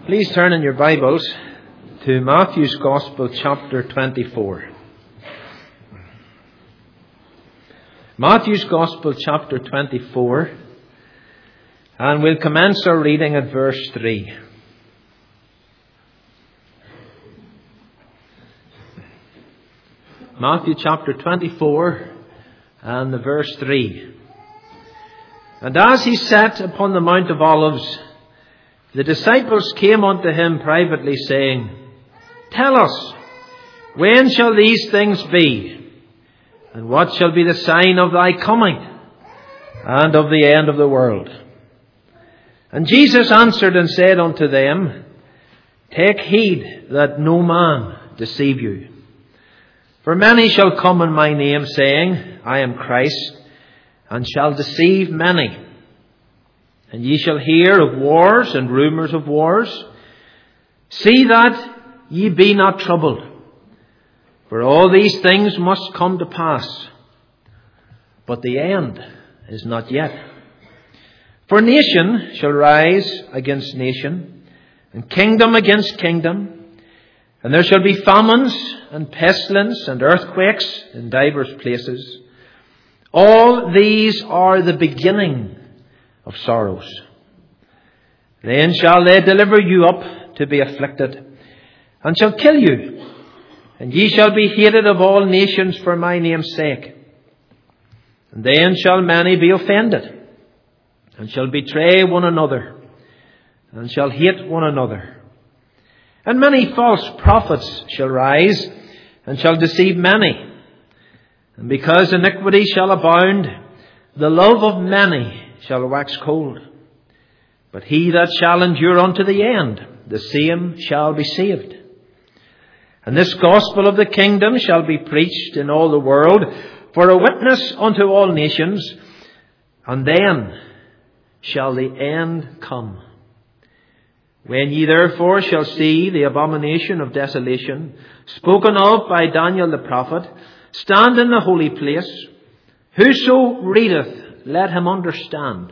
Please turn in your Bibles to Matthew's Gospel, chapter 24. Matthew's Gospel, chapter 24, and we'll commence our reading at verse 3. Matthew chapter 24 and the verse 3. And as he sat upon the Mount of Olives, the disciples came unto him privately, saying, Tell us, when shall these things be? And what shall be the sign of thy coming and of the end of the world? And Jesus answered and said unto them, Take heed that no man deceive you. For many shall come in my name, saying, I am Christ, and shall deceive many. And ye shall hear of wars and rumours of wars. See that ye be not troubled, for all these things must come to pass. But the end is not yet. For nation shall rise against nation, and kingdom against kingdom. And there shall be famines and pestilence and earthquakes in divers places. All these are the beginning of sorrows. Then shall they deliver you up to be afflicted, and shall kill you. And ye shall be hated of all nations for my name's sake. And then shall many be offended, and shall betray one another, and shall hate one another. And many false prophets shall rise, and shall deceive many. And because iniquity shall abound, the love of many shall wax cold. But he that shall endure unto the end, the same shall be saved. And this gospel of the kingdom shall be preached in all the world for a witness unto all nations, and then shall the end come. When ye therefore shall see the abomination of desolation, spoken of by Daniel the prophet, stand in the holy place, whoso readeth, let him understand.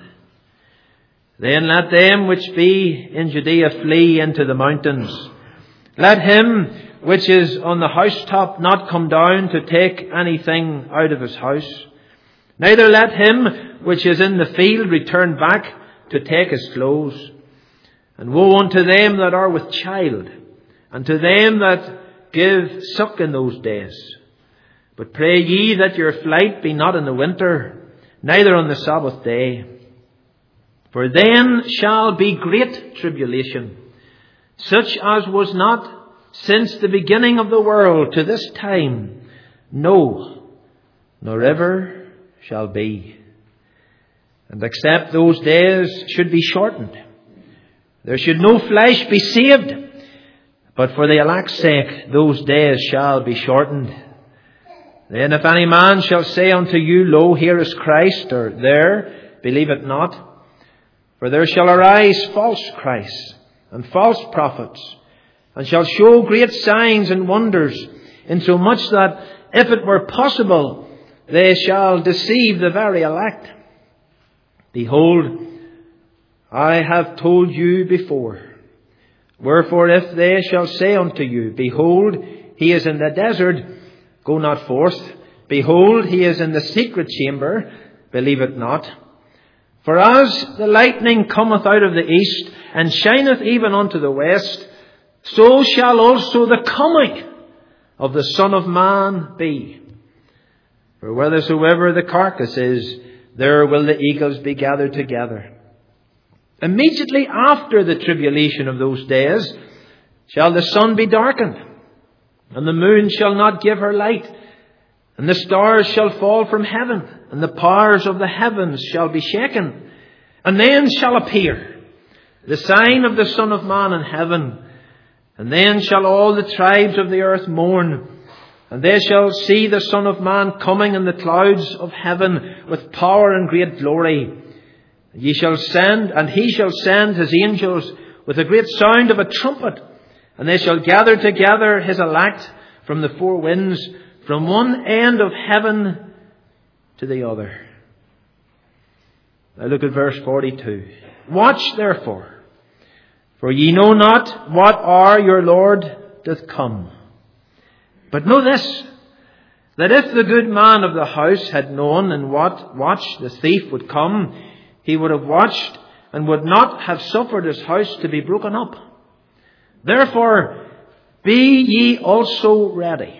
Then let them which be in Judea flee into the mountains. Let him which is on the housetop not come down to take anything out of his house. Neither let him which is in the field return back to take his clothes. And woe unto them that are with child, and to them that give suck in those days. But pray ye that your flight be not in the winter, neither on the Sabbath day. For then shall be great tribulation, such as was not since the beginning of the world to this time, no, nor ever shall be. And except those days should be shortened, there should no flesh be saved. But for the elect's sake, those days shall be shortened. Then if any man shall say unto you, Lo, here is Christ, or there, believe it not. For there shall arise false Christs and false prophets, and shall show great signs and wonders, insomuch that, if it were possible, they shall deceive the very elect. Behold, I have told you before. Wherefore, if they shall say unto you, Behold, he is in the desert, go not forth. Behold, he is in the secret chamber, believe it not. For as the lightning cometh out of the east, and shineth even unto the west, so shall also the coming of the Son of Man be. For whithersoever the carcass is, there will the eagles be gathered together. Immediately after the tribulation of those days shall the sun be darkened, and the moon shall not give her light, and the stars shall fall from heaven, and the powers of the heavens shall be shaken. And then shall appear the sign of the Son of Man in heaven. And then shall all the tribes of the earth mourn, and they shall see the Son of Man coming in the clouds of heaven with power and great glory. And he shall send his angels with a great sound of a trumpet, and they shall gather together his elect from the four winds, from one end of heaven to the other. Now look at verse 42. Watch therefore, For ye know not what hour your Lord doth come. But know this, that if the good man of the house had known in what watch the thief would come, he would have watched and would not have suffered his house to be broken up. Therefore, be ye also ready.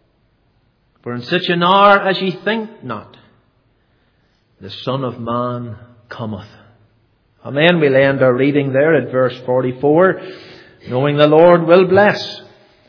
For in such an hour as ye think not, the Son of Man cometh. Amen. We'll end our reading there at verse 44, knowing the Lord will bless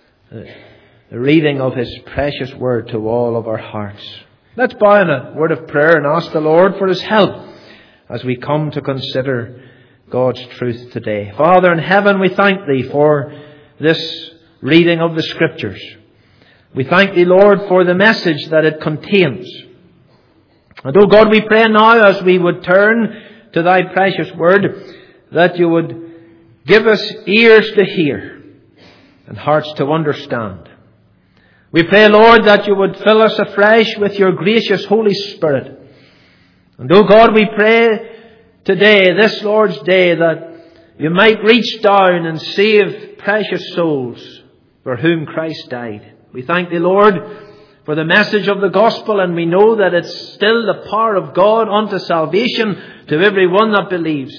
the reading of His precious word to all of our hearts. Let's bow in a word of prayer and ask the Lord for His help as we come to consider God's truth today. Father in heaven, we thank Thee for this reading of the Scriptures. We thank Thee, Lord, for the message that it contains. And, oh God, we pray now as we would turn to Thy precious word, that You would give us ears to hear and hearts to understand. We pray, Lord, that You would fill us afresh with Your gracious Holy Spirit. And, oh God, we pray today, this Lord's Day, that You might reach down and save precious souls for whom Christ died. We thank Thee, Lord, for the message of the gospel, and we know that it's still the power of God unto salvation to every one that believes.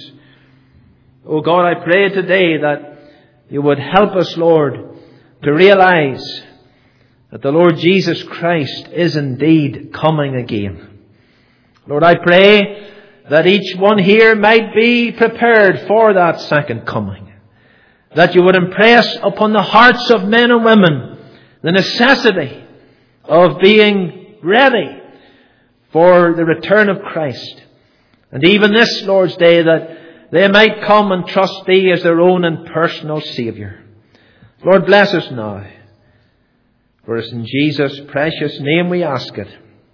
Oh God, I pray today that You would help us, Lord, to realize that the Lord Jesus Christ is indeed coming again. Lord, I pray that each one here might be prepared for that second coming. That You would impress upon the hearts of men and women the necessity of being ready for the return of Christ. And even this Lord's Day, that they might come and trust Thee as their own and personal Saviour. Lord, bless us now. For it's in Jesus' precious name we ask it.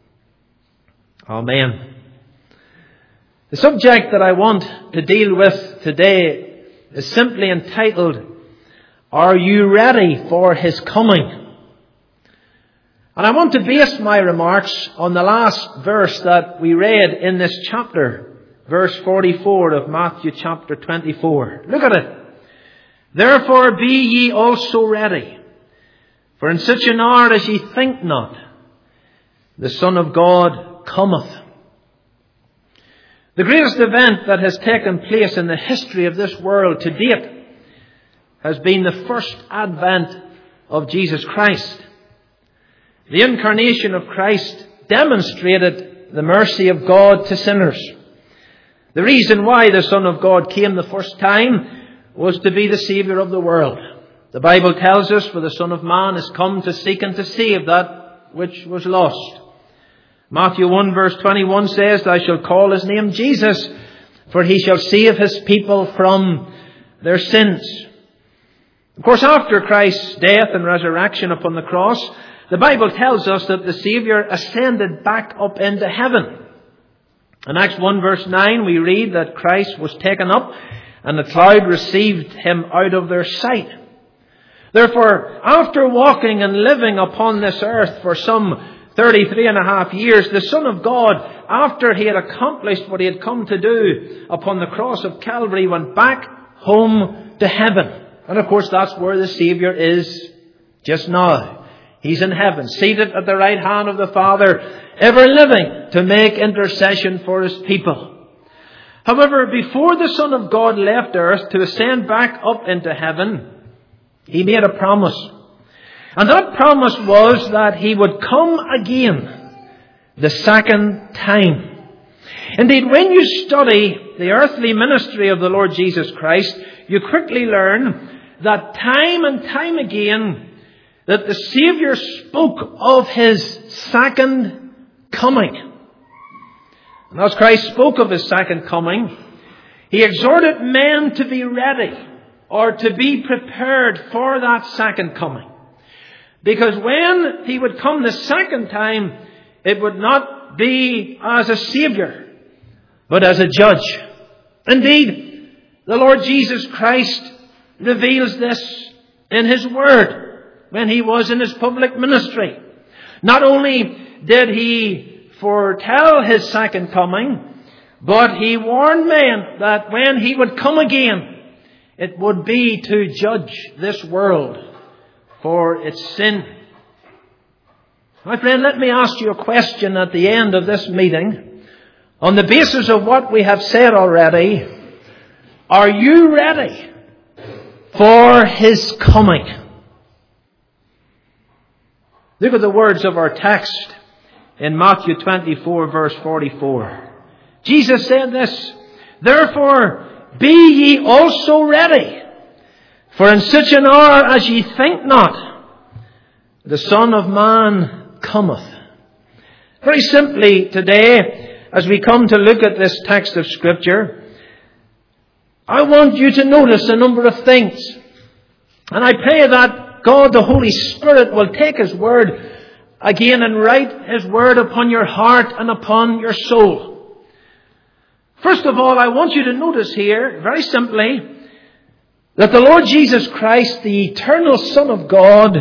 Amen. The subject that I want to deal with today is simply entitled, Are You Ready for His Coming? And I want to base my remarks on the last verse that we read in this chapter, verse 44 of Matthew chapter 24. Look at it. Therefore be ye also ready, for in such an hour as ye think not, the Son of God cometh. The greatest event that has taken place in the history of this world to date has been the first advent of Jesus Christ. The incarnation of Christ demonstrated the mercy of God to sinners. The reason why the Son of God came the first time was to be the Saviour of the world. The Bible tells us, for the Son of Man is come to seek and to save that which was lost. Matthew 1 verse 21 says, Thou shalt call His name Jesus, for He shall save His people from their sins. Of course, after Christ's death and resurrection upon the cross, the Bible tells us that the Saviour ascended back up into heaven. In Acts 1 verse 9 we read that Christ was taken up and the cloud received Him out of their sight. Therefore, after walking and living upon this earth for some 33 and a half years, the Son of God, after He had accomplished what He had come to do upon the cross of Calvary, went back home to heaven. And of course that's where the Saviour is just now. He's in heaven, seated at the right hand of the Father, ever living to make intercession for His people. However, before the Son of God left earth to ascend back up into heaven, He made a promise. And that promise was that He would come again the second time. Indeed, when you study the earthly ministry of the Lord Jesus Christ, you quickly learn that time and time again that the Saviour spoke of His second coming. And as Christ spoke of His second coming, He exhorted men to be ready or to be prepared for that second coming. Because when He would come the second time, it would not be as a Saviour, but as a judge. Indeed, the Lord Jesus Christ reveals this in His Word when He was in His public ministry. Not only did He foretell His second coming, but He warned men that when He would come again, it would be to judge this world for its sin. My friend, let me ask you a question at the end of this meeting. On the basis of what we have said already, are you ready for His coming? Look at the words of our text in Matthew 24, verse 44. Jesus said this, "Therefore be ye also ready, for in such an hour as ye think not, the Son of Man cometh." Very simply today, as we come to look at this text of Scripture, I want you to notice a number of things. And I pray that God, the Holy Spirit, will take His Word again and write His Word upon your heart and upon your soul. First of all, I want you to notice here, very simply, that the Lord Jesus Christ, the eternal Son of God,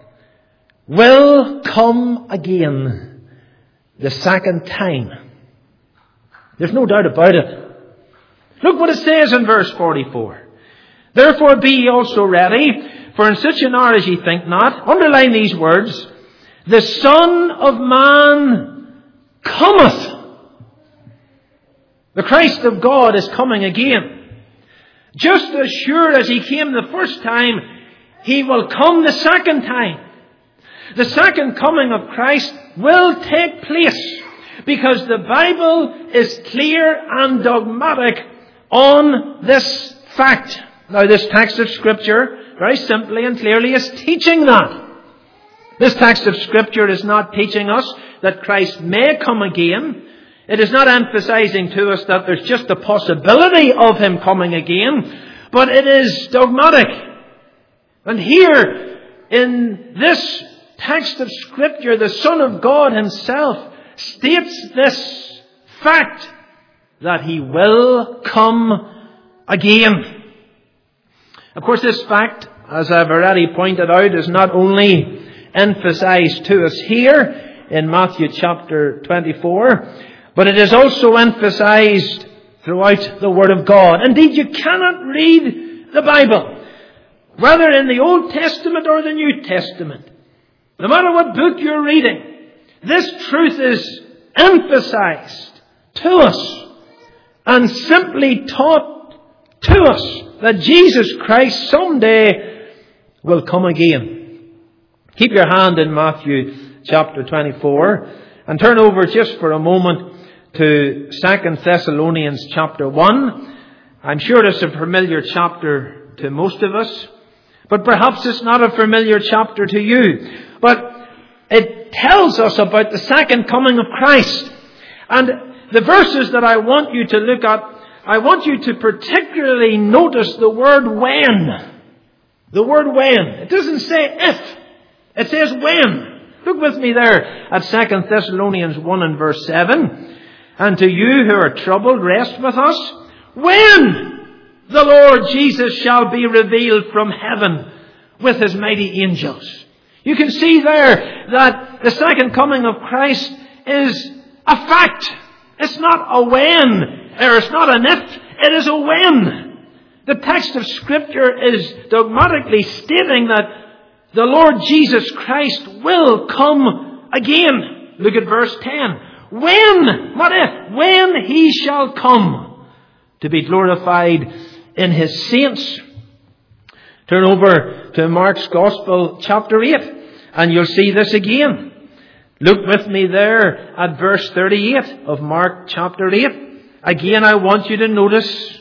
will come again the second time. There's no doubt about it. Look what it says in verse 44. "Therefore be ye also ready, for in such an hour as ye think not," underline these words, "the Son of Man cometh." The Christ of God is coming again. Just as sure as He came the first time, He will come the second time. The second coming of Christ will take place because the Bible is clear and dogmatic on this fact. Now, this text of Scripture, very simply and clearly, is teaching that. This text of Scripture is not teaching us that Christ may come again. It is not emphasizing to us that there's just a possibility of Him coming again, but it is dogmatic. And here, in this text of Scripture, the Son of God Himself states this fact, that He will come again. Of course, this fact, as I've already pointed out, is not only emphasized to us here in Matthew chapter 24, but it is also emphasized throughout the Word of God. Indeed, you cannot read the Bible, whether in the Old Testament or the New Testament, no matter what book you're reading, this truth is emphasized to us and simply taught to us that Jesus Christ someday will come again. Keep your hand in Matthew chapter 24 and turn over just for a moment to 2 Thessalonians chapter 1. I'm sure it's a familiar chapter to most of us, but perhaps it's not a familiar chapter to you. But it tells us about the second coming of Christ. And the verses that I want you to look at, I want you to particularly notice the word when. The word when. It doesn't say if. It says when. Look with me there at 2 Thessalonians 1 and verse 7. "And to you who are troubled, rest with us, when the Lord Jesus shall be revealed from heaven with His mighty angels." You can see there that the second coming of Christ is a fact. It's not a when, or it's not an if, it is a when. The text of Scripture is dogmatically stating that the Lord Jesus Christ will come again. Look at verse 10. When, not if, when He shall come to be glorified in His saints. Turn over to Mark's Gospel, chapter 8, and you'll see this again. Look with me there at verse 38 of Mark chapter 8. Again, I want you to notice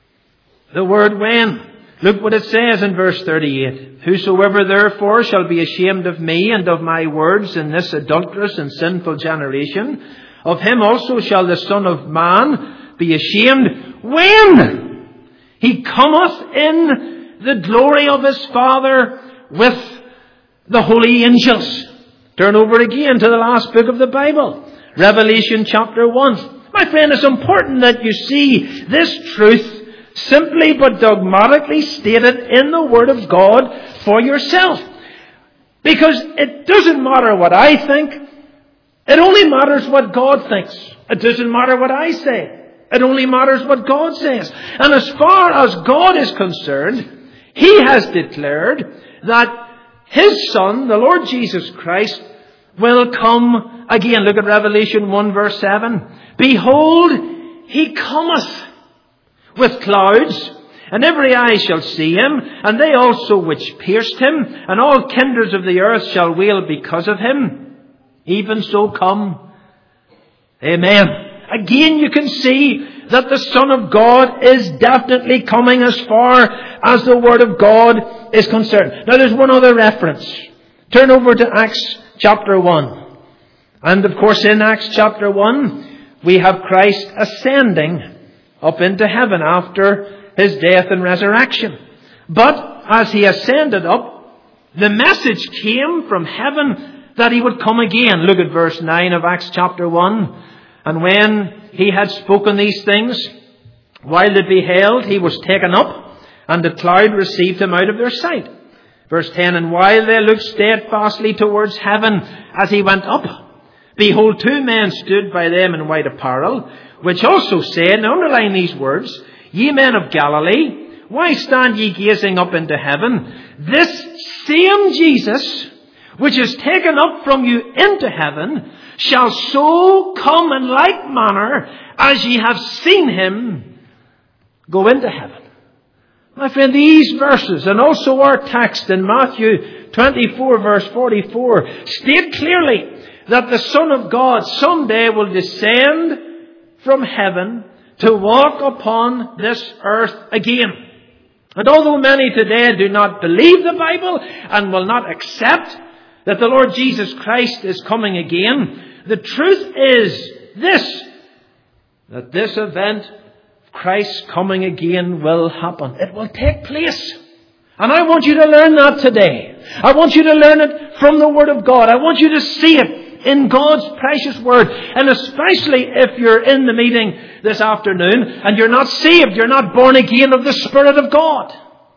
the word when. Look what it says in verse 38. "Whosoever therefore shall be ashamed of me and of my words in this adulterous and sinful generation, of him also shall the Son of Man be ashamed when He cometh in the glory of His Father with the holy angels." Turn over again to the last book of the Bible, Revelation chapter 1. My friend, it's important that you see this truth simply but dogmatically stated in the Word of God for yourself. Because it doesn't matter what I think. It only matters what God thinks. It doesn't matter what I say. It only matters what God says. And as far as God is concerned, He has declared that His Son, the Lord Jesus Christ, will come again. Look at Revelation 1 verse 7. Behold, He cometh with clouds, and every eye shall see Him, and they also which pierced Him, and all kindreds of the earth shall wail because of Him. Even so come. Amen. Again, you can see that the Son of God is definitely coming as far as the Word of God is concerned. Now, there's one other reference. Turn over to Acts chapter 1. And of course, in Acts chapter 1, we have Christ ascending up into heaven after His death and resurrection. But as He ascended up, the message came from heaven that He would come again. Look at verse 9 of Acts chapter 1. And when He had spoken these things, while they beheld, He was taken up, and the cloud received Him out of their sight. Verse 10, and while they looked steadfastly towards heaven as He went up, behold, 2 men stood by them in white apparel, which also said, now underline these words, Ye men of Galilee, why stand ye gazing up into heaven? This same Jesus, which is taken up from you into heaven, shall so come in like manner as ye have seen Him go into heaven. My friend, these verses and also our text in Matthew 24 verse 44 state clearly that the Son of God someday will descend from heaven to walk upon this earth again. And although many today do not believe the Bible and will not accept that the Lord Jesus Christ is coming again, the truth is this, that this event, Christ's coming again, will happen. It will take place. And I want you to learn that today. I want you to learn it from the Word of God. I want you to see it in God's precious Word. And especially if you're in the meeting this afternoon and you're not saved, you're not born again of the Spirit of God.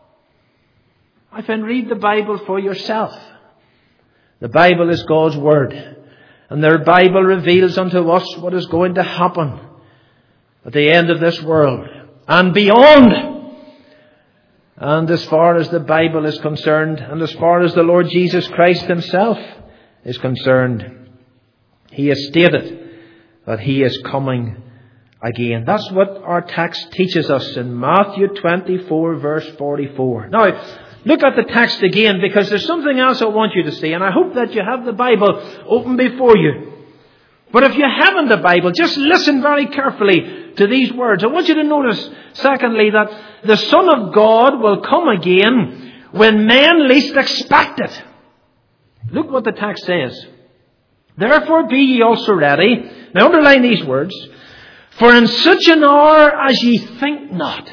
I can read the Bible for yourself. The Bible is God's Word. And the Bible reveals unto us what is going to happen at the end of this world and beyond. And as far as the Bible is concerned, and as far as the Lord Jesus Christ Himself is concerned, He has stated that He is coming again. That's what our text teaches us in Matthew 24 verse 44. Now, look at the text again, because there's something else I want you to see, and I hope that you have the Bible open before you. But if you haven't the Bible, just listen very carefully to these words. I want you to notice, secondly, that the Son of God will come again when men least expect it. Look what the text says. Therefore be ye also ready. Now underline these words. For in such an hour as ye think not,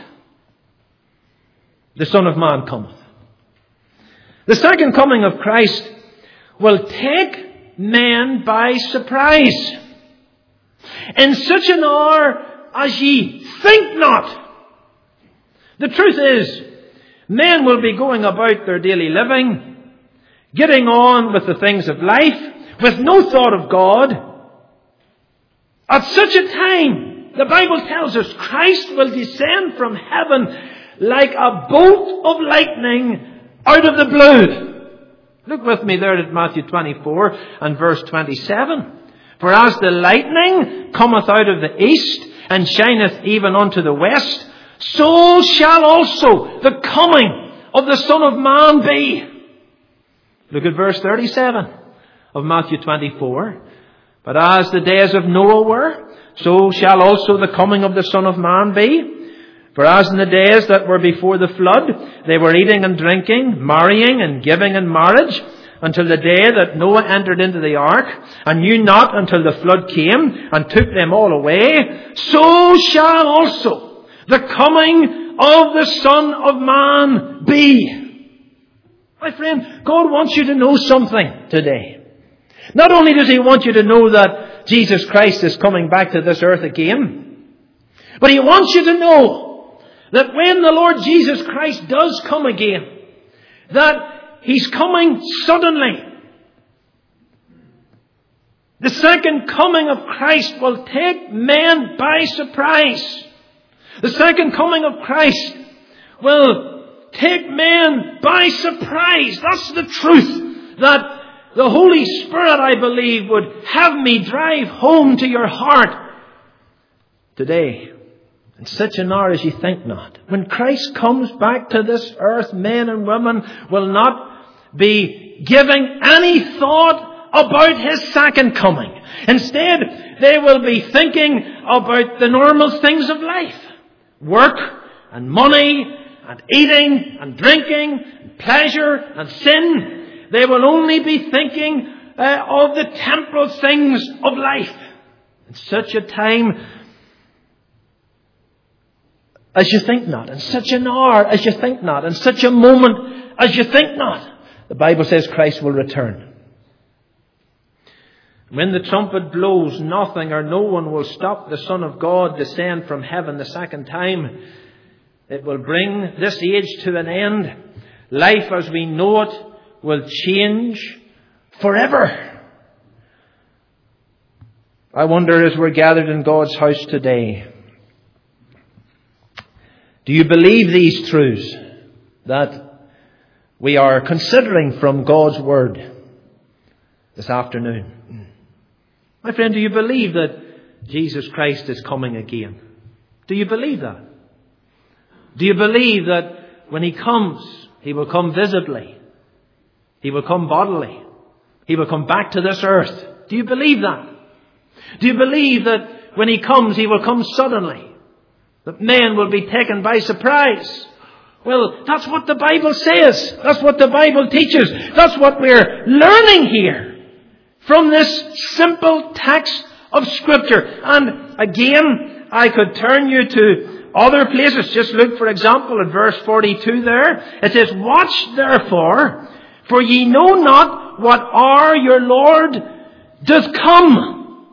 the Son of Man cometh. The second coming of Christ will take men by surprise. In such an hour as ye think not. The truth is, men will be going about their daily living, getting on with the things of life, with no thought of God. At such a time, the Bible tells us, Christ will descend from heaven like a bolt of lightning out of the blue. Look with me there at Matthew 24 and verse 27. For as the lightning cometh out of the east and shineth even unto the west, so shall also the coming of the Son of Man be. Look at verse 37 of Matthew 24. But as the days of Noah were, so shall also the coming of the Son of Man be. For as in the days that were before the flood, they were eating and drinking, marrying and giving in marriage, until the day that Noah entered into the ark, and knew not until the flood came, and took them all away, so shall also the coming of the Son of Man be. My friend, God wants you to know something today. Not only does He want you to know that Jesus Christ is coming back to this earth again, but He wants you to know that when the Lord Jesus Christ does come again, that He's coming suddenly. The second coming of Christ will take men by surprise. The second coming of Christ will take men by surprise. That's the truth that the Holy Spirit, I believe, would have me drive home to your heart today. In such an hour as you think not. When Christ comes back to this earth, men and women will not be giving any thought about His second coming. Instead, they will be thinking about the normal things of life. Work and money and eating and drinking and pleasure and sin. They will only be thinking of the temporal things of life. In such a time as you think not, in such an hour as you think not, in such a moment as you think not, the Bible says Christ will return. When the trumpet blows, nothing or no one will stop the Son of God descend from heaven the second time. It will bring this age to an end. Life as we know it will change forever. I wonder, as we're gathered in God's house today, do you believe these truths that we are considering from God's Word this afternoon? My friend, do you believe that Jesus Christ is coming again? Do you believe that? Do you believe that when He comes, He will come visibly? He will come bodily. He will come back to this earth. Do you believe that? Do you believe that when He comes, He will come suddenly? That men will be taken by surprise? Well, that's what the Bible says. That's what the Bible teaches. That's what we're learning here from this simple text of Scripture. And again, I could turn you to other places. Just look, for example, at verse 42 there. It says, "Watch therefore, for ye know not what hour your Lord doth come."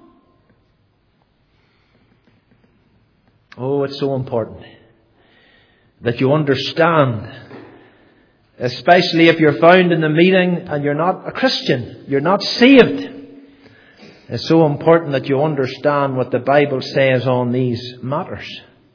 Oh, it's so important that you understand, especially if you're found in the meeting and you're not a Christian, you're not saved. It's so important that you understand what the Bible says on these matters.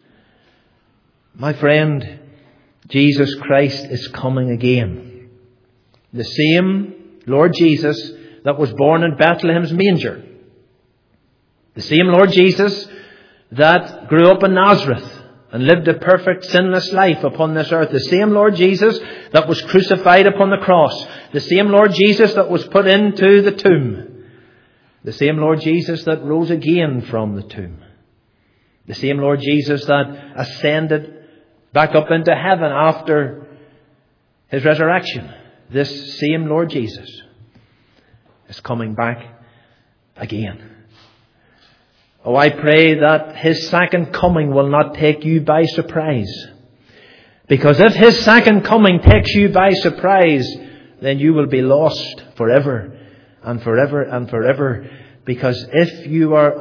My friend, Jesus Christ is coming again. The same Lord Jesus that was born in Bethlehem's manger. The same Lord Jesus that grew up in Nazareth and lived a perfect, sinless life upon this earth. The same Lord Jesus that was crucified upon the cross. The same Lord Jesus that was put into the tomb. The same Lord Jesus that rose again from the tomb. The same Lord Jesus that ascended back up into heaven after His resurrection. This same Lord Jesus is coming back again. Oh, I pray that His second coming will not take you by surprise. Because if His second coming takes you by surprise, then you will be lost forever and forever and forever. Because if you are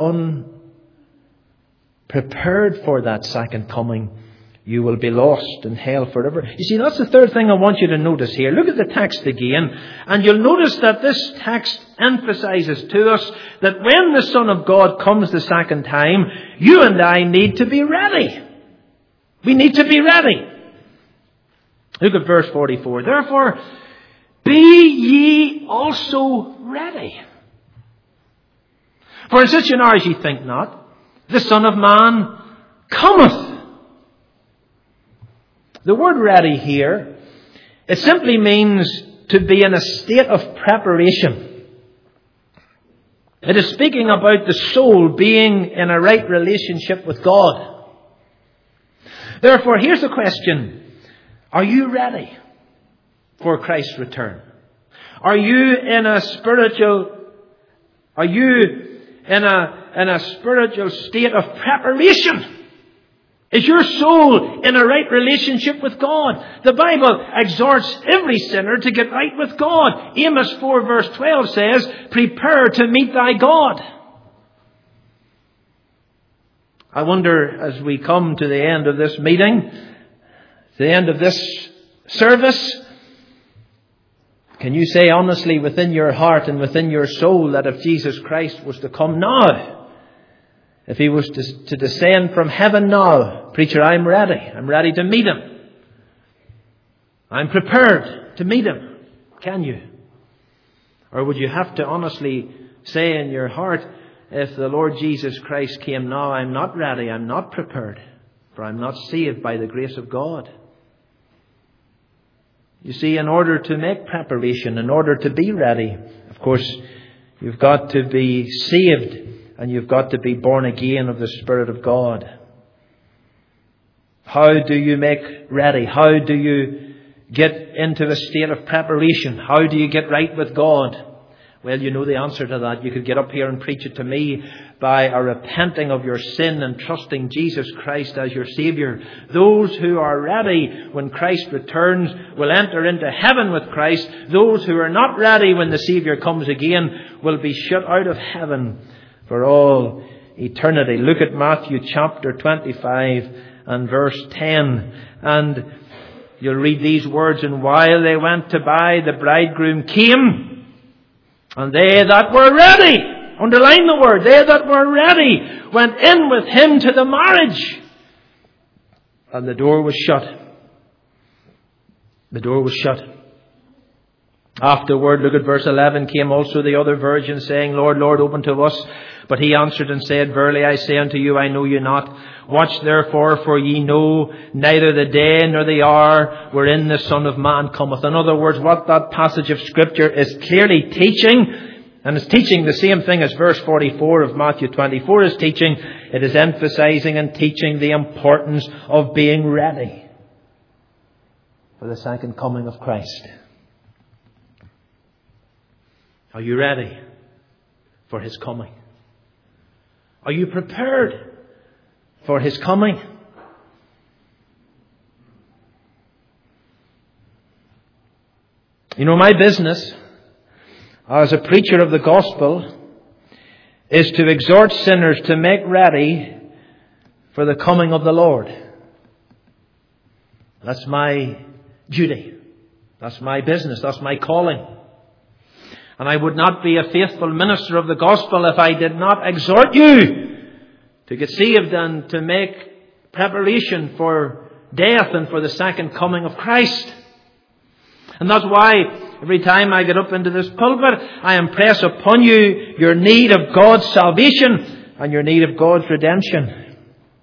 unprepared for that second coming, you will be lost in hell forever. You see, that's the third thing I want you to notice here. Look at the text again, and you'll notice that this text emphasizes to us that when the Son of God comes the second time, you and I need to be ready. We need to be ready. Look at verse 44. "Therefore, be ye also ready. For in such an hour as ye think not, the Son of Man cometh." The word ready here, it simply means to be in a state of preparation. It is speaking about the soul being in a right relationship with God. Therefore, here's the question. Are you ready for Christ's return? Are you in a spiritual state of preparation? Is your soul in a right relationship with God? The Bible exhorts every sinner to get right with God. Amos 4 verse 12 says, "Prepare to meet thy God." I wonder, as we come to the end of this meeting, the end of this service, Can you say honestly within your heart and within your soul that if Jesus Christ was to come now, if He was to descend from heaven now, preacher, I'm ready. I'm ready to meet Him. I'm prepared to meet Him. Can you? Or would you have to honestly say in your heart, if the Lord Jesus Christ came now, I'm not ready, I'm not prepared, for I'm not saved by the grace of God. You see, in order to make preparation, in order to be ready, of course, you've got to be saved and you've got to be born again of the Spirit of God. How do you make ready? How do you get into a state of preparation? How do you get right with God? Well, you know the answer to that. You could get up here and preach it to me by a repenting of your sin and trusting Jesus Christ as your Saviour. Those who are ready when Christ returns will enter into heaven with Christ. Those who are not ready when the Saviour comes again will be shut out of heaven for all eternity. Look at Matthew chapter 25 and verse 10. And you'll read these words, and while they went to buy, the bridegroom came. And they that were ready, underline the word, they that were ready, went in with him to the marriage. And the door was shut. The door was shut. Afterward, look at verse 11, came also the other virgins, saying, Lord, Lord, open to us. But he answered and said, Verily I say unto you, I know you not. Watch therefore, for ye know neither the day nor the hour wherein the Son of Man cometh. In other words, what that passage of Scripture is clearly teaching, and it's teaching the same thing as verse 44 of Matthew 24 is teaching. It is emphasizing and teaching the importance of being ready for the second coming of Christ. Are you ready for His coming? Are you prepared for His coming? You know, my business as a preacher of the gospel is to exhort sinners to make ready for the coming of the Lord. That's my duty. That's my business. That's my calling. And I would not be a faithful minister of the gospel if I did not exhort you to get saved and to make preparation for death and for the second coming of Christ. And that's why every time I get up into this pulpit, I impress upon you your need of God's salvation and your need of God's redemption.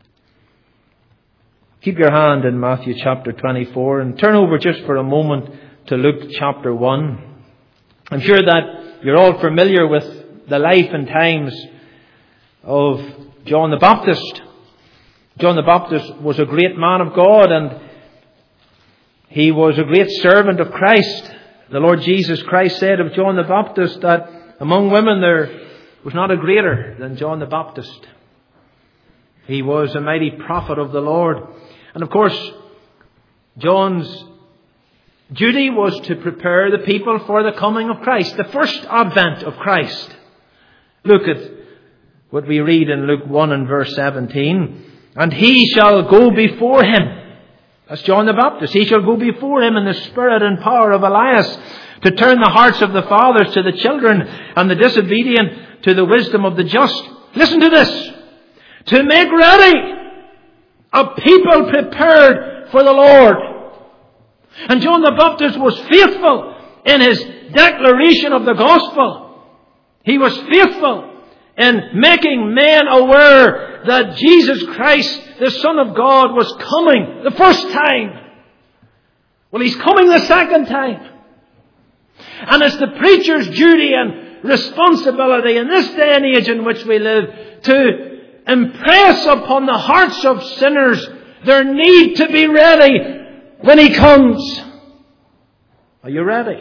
Keep your hand in Matthew chapter 24 and turn over just for a moment to Luke chapter 1. I'm sure that you're all familiar with the life and times of John the Baptist. John the Baptist was a great man of God and he was a great servant of Christ. The Lord Jesus Christ said of John the Baptist that among women there was not a greater than John the Baptist. He was a mighty prophet of the Lord. And of course, John's duty was to prepare the people for the coming of Christ, the first advent of Christ. Look at what we read in Luke 1 and verse 17. And he shall go before him. That's John the Baptist. He shall go before him in the spirit and power of Elias, to turn the hearts of the fathers to the children and the disobedient to the wisdom of the just. Listen to this. To make ready a people prepared for the Lord. And John the Baptist was faithful in his declaration of the gospel. He was faithful in making men aware that Jesus Christ, the Son of God, was coming the first time. Well, He's coming the second time. And it's the preacher's duty and responsibility in this day and age in which we live to impress upon the hearts of sinners their need to be ready when He comes. Are you ready?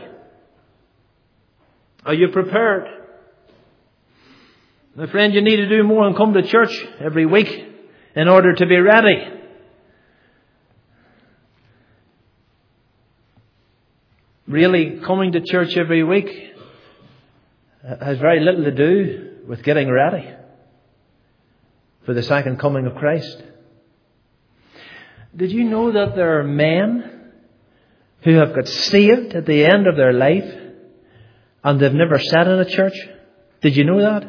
Are you prepared? My friend, you need to do more than come to church every week in order to be ready. Really, coming to church every week has very little to do with getting ready for the second coming of Christ. Did you know that there are men who have got saved at the end of their life and they've never sat in a church. Did you know that?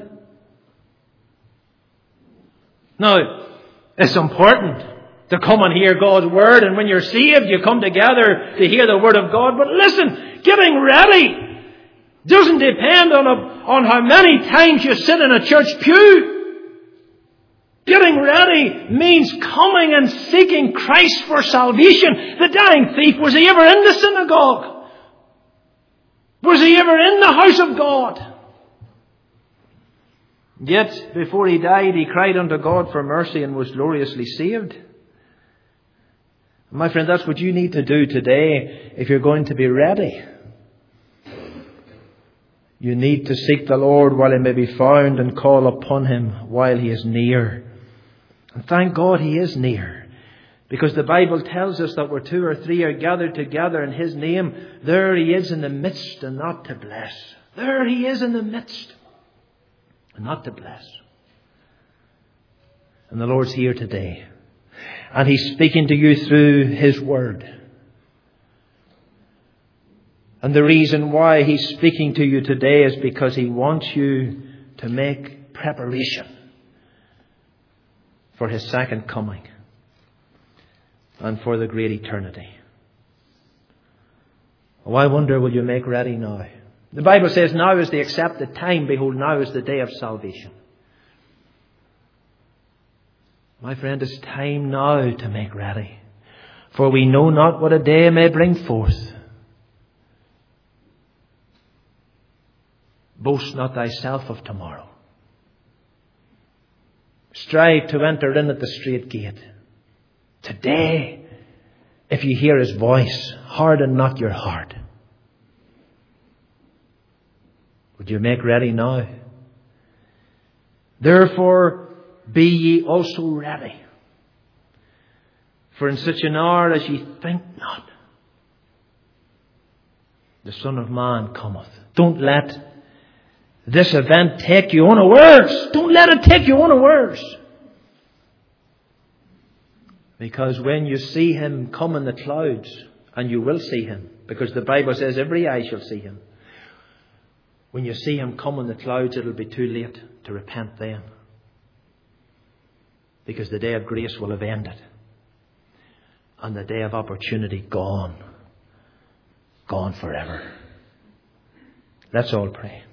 Now, it's important to come and hear God's Word, and when you're saved, you come together to hear the Word of God. But listen, getting ready doesn't depend on how many times you sit in a church pew. Getting ready means coming and seeking Christ for salvation. The dying thief, was he ever in the synagogue? Was he ever in the house of God? Yet, before he died, he cried unto God for mercy and was gloriously saved. My friend, that's what you need to do today if you're going to be ready. You need to seek the Lord while he may be found and call upon him while he is near. And thank God he is near. Because the Bible tells us that where 2 or 3 are gathered together in his name, there he is in the midst and not to bless. There he is in the midst and not to bless. And the Lord's here today. And he's speaking to you through his word. And the reason why he's speaking to you today is because he wants you to make preparation for his second coming and for the great eternity. Oh, I wonder, will you make ready now? The Bible says now is the accepted time. Behold, now is the day of salvation. My friend, it's time now to make ready. For we know not what a day may bring forth. Boast not thyself of tomorrow. Strive to enter in at the strait gate. Today, if you hear his voice, harden not your heart. Would you make ready now? Therefore, be ye also ready. For in such an hour as ye think not, the Son of Man cometh. Don't let this event take you unawares. Don't let it take you unawares. Because when you see him come in the clouds, and you will see him, because the Bible says every eye shall see him. When you see him come in the clouds, it'll be too late to repent then. Because the day of grace will have ended. And the day of opportunity gone. Gone forever. Let's all pray.